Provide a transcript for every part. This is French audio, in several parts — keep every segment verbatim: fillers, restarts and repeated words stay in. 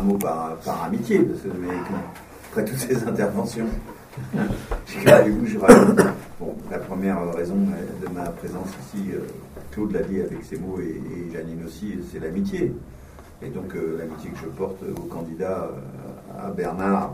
mot par, par amitié, parce que mais, après toutes ces interventions, je raconte. Bon, la première raison de ma présence ici, euh, Claude l'a dit avec ses mots et, et Janine aussi, c'est l'amitié. Et donc euh, l'amitié que je porte aux candidats, euh, à Bernard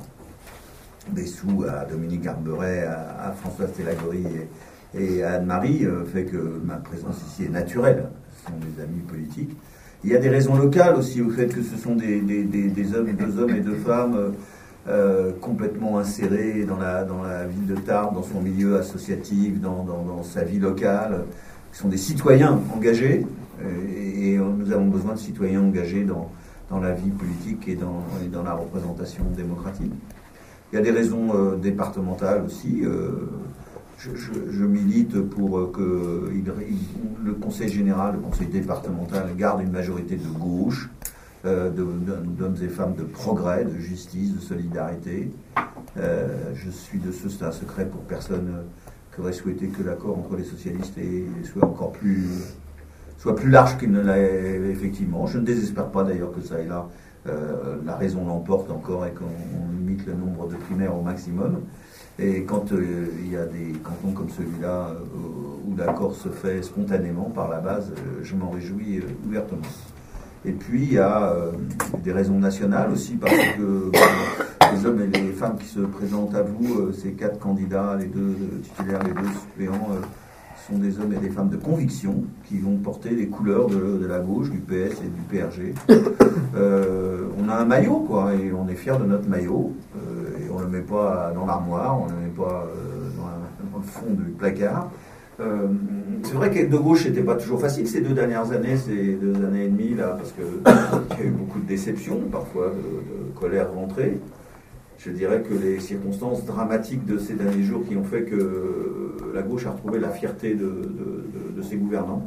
Bessou, à Dominique Arberet, à, à Françoise Télagori et, et à Anne-Marie, euh, fait que ma présence ici est naturelle. Ce sont des amis politiques. Il y a des raisons locales aussi au fait que ce sont des, des, des, des hommes, deux hommes et deux femmes euh, euh, complètement insérés dans la, dans la ville de Tarbes, dans son milieu associatif, dans, dans, dans sa vie locale, qui sont des citoyens engagés, et, et nous avons besoin de citoyens engagés dans, dans la vie politique et dans, et dans la représentation démocratique. Il y a des raisons euh, départementales aussi. Euh, je, je, je milite pour que il, il, le Conseil général, le Conseil départemental garde une majorité de gauche, euh, de, d'hommes et femmes de progrès, de justice, de solidarité. Euh, je suis de ceux, c'est un secret pour personne, euh, qui aurait souhaité que l'accord entre les socialistes et, soit encore plus, soit plus large qu'il ne l'a effectivement. Je ne désespère pas d'ailleurs que ça aille là. Euh, la raison l'emporte encore et qu'on limite le nombre de primaires au maximum. Et quand euh, il y a des cantons comme celui-là euh, où l'accord se fait spontanément par la base, euh, je m'en réjouis euh, ouvertement. Et puis il y a euh, des raisons nationales aussi, parce que euh, les hommes et les femmes qui se présentent à vous, euh, ces quatre candidats, les deux titulaires, les deux suppléants, euh, sont des hommes et des femmes de conviction qui vont porter les couleurs de, de la gauche, du P S et du P R G. Euh, on a un maillot, quoi, et on est fiers de notre maillot. Euh, et on ne le met pas dans l'armoire, on ne le met pas euh, dans, la, dans le fond du placard. Euh, c'est vrai qu'être de gauche, c'était pas toujours facile ces deux dernières années, ces deux années et demie, là, parce qu'il y a eu beaucoup de déceptions, parfois de, de colère rentrée. Je dirais que les circonstances dramatiques de ces derniers jours qui ont fait que la gauche a retrouvé la fierté de, de, de, de ses gouvernants.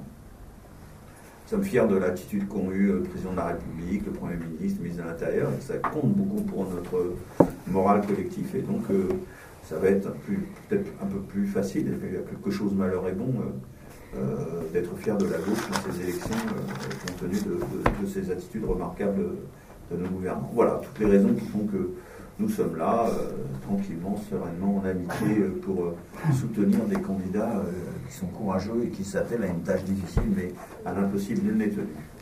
Nous sommes fiers de l'attitude qu'ont eu le président de la République, le Premier ministre, le ministre de l'Intérieur, et ça compte beaucoup pour notre morale collective. Et donc, euh, ça va être peut-être un peu plus facile, il y a quelque chose malheur et bon, euh, euh, d'être fier de la gauche dans ces élections, euh, compte tenu de, de, de ces attitudes remarquables de nos gouvernants. Voilà, toutes les raisons qui font que nous sommes là, euh, tranquillement, sereinement, en amitié, euh, pour euh, soutenir des candidats euh, qui sont courageux et qui s'attellent à une tâche difficile, mais à l'impossible, nul n'est tenu.